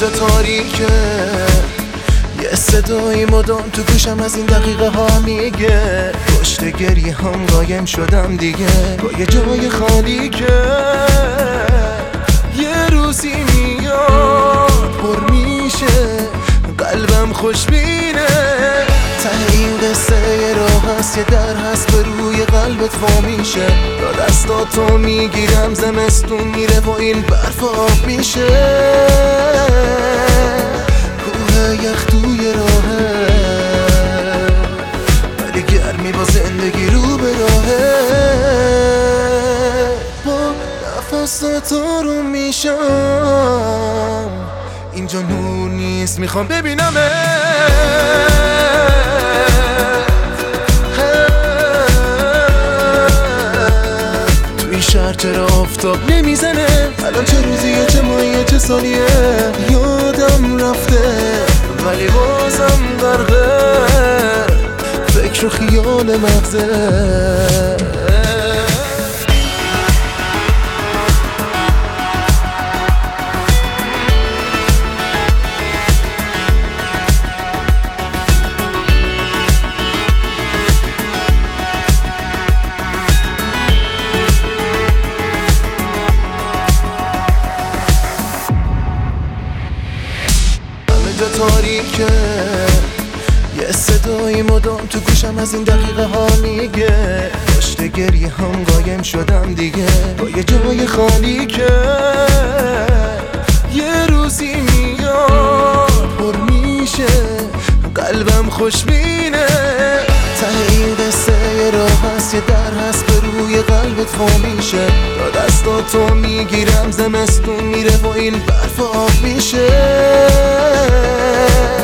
جا تاریکه، یه صدای مدام تو گوشم از این دقیقه ها میگه پشت گریه هم قایم شدم دیگه، با یه جای خالی که یه روزی میاد پر میشه قلبم خوشبینه. ته این قصه یه راه هست، یه در هست به روی قلبت وا میشه، با دستاتو میگیرم زمستون میره و این برف آب میشه. کوه یخ توی راهه ولی گرمی با زندگی رو به راهه، با نفست تو میشم اینجا نور نیست میخوام ببینمه. تو این شهر چرا آفتاب نمیزنه؟ الان چه روزیه، چه ماهیه، چه سالیه؟ یادم رفته ولی بازم غرقه فکر و خیال مغزه. تاریکه، یه صدای مدام تو گوشم از این دقیقه ها میگه پشت گریه هم قایم شدم دیگه، با یه جای خالی که یه روزی میاد پر میشه قلبم خوشبینه. ته این قصه یه راه هست، یه در هست به روی قلبت وا میشه، با دستاتو میگیرم زمستون میره و این برف آب میشه.